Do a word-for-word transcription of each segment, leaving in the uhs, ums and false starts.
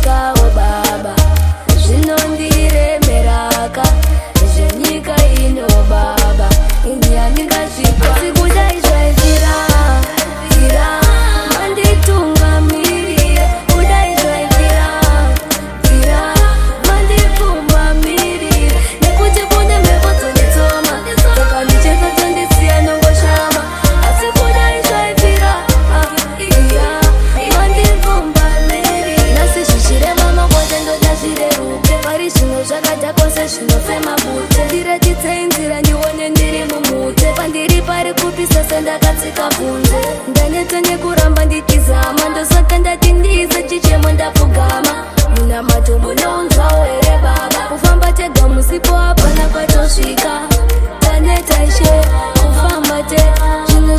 ndasvikawo baba zvinondiremeraka zvenyika ino baba ini handingasvika asi kudai zvaivira vira manditungamirire kudai zvaivira vira mandipfumamirire nekuti kune mhepo dzonditsoma saka michezo dzondisiya nongoshama asi kudai zvaivira iya mandipfumamirire nasi zvichirema makwate ndoda zvireruke pari zvimwe zvakadha kwose zvinofema bute ndiratidze nzira ndione ndiri mumute pandiri pari kupisa sendakatsika bvunze ndanetsa nekuramba nditizama ndosaka ndati ndize chichemo ndapfugama muna mato munounzwawo here baba kufamba tega musipo hapana patosvika tanetaishe kufamba te zvinhu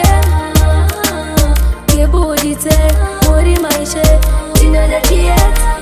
zvichirema yebuditse muri maishe tinoda chiyedza